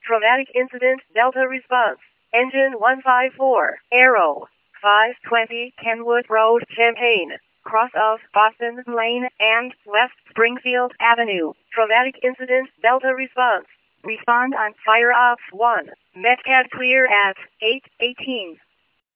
Traumatic incident, Delta response. Engine 154, Arrow, 520 Kenwood Road, Champaign, cross of Boston Lane and West Springfield Avenue. Traumatic incident, Delta response. Respond on fire off 1. Metcalf clear at 8:18.